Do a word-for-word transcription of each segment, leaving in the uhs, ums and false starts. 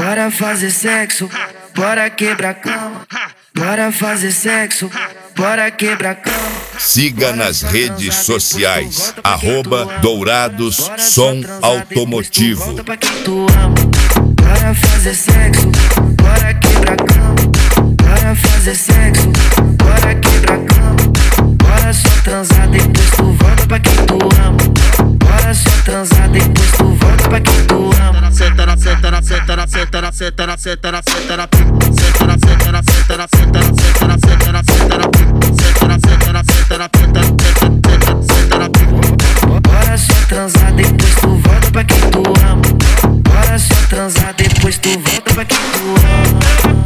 Bora fazer sexo, bora quebrar cama. Bora fazer sexo, bora quebrar cama. Siga nas redes sociais, arroba Dourados Som Automotivo. Bora fazer sexo, bora quebrar cama. Bora fazer sexo, bora quebrar cama. Bora só transar, depois tu volta pra quem tu ama. Bora só transar, depois tu volta pra quem tu ama. Senta na senta na senta na senta na senta na senta na senta na senta na senta na senta na senta na senta na senta na senta na senta na senta na senta na senta na senta. Bora só transar, depois tu volta pra quem tu ama. Bora só transar, depois tu volta pra quem tu ama.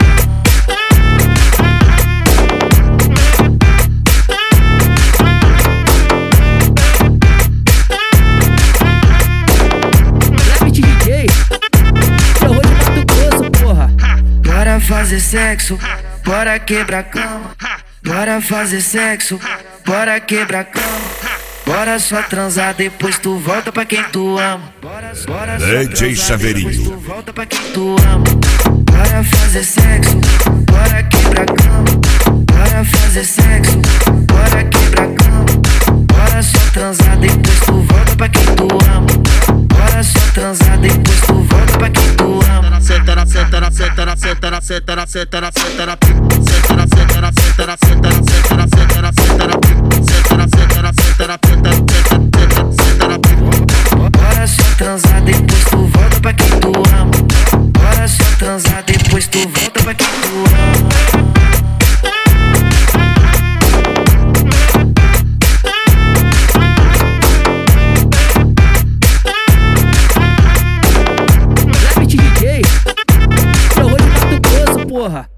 Bora fazer sexo, bora quebrar cama. Bora fazer sexo, bora quebrar cama. Bora só transar, depois tu volta pra quem tu ama. Bora, bora só D J transar, Chaveirinho. depois tu volta pra quem tu ama. Bora fazer sexo, bora quebrar cama. Bora fazer sexo, bora quebrar cama. Bora só transar, depois tu volta pra quem tu ama. Bora só transar, depois tu volta pra quem tu ama. Senta na senta na senta na senta na senta na senta na senta na senta na senta na senta na senta na senta na senta na senta na senta na senta na senta na senta na. Bora só transar, depois tu volta pra quem tu ama. Bora só transar, depois tu volta pra quem tu ama. Porra.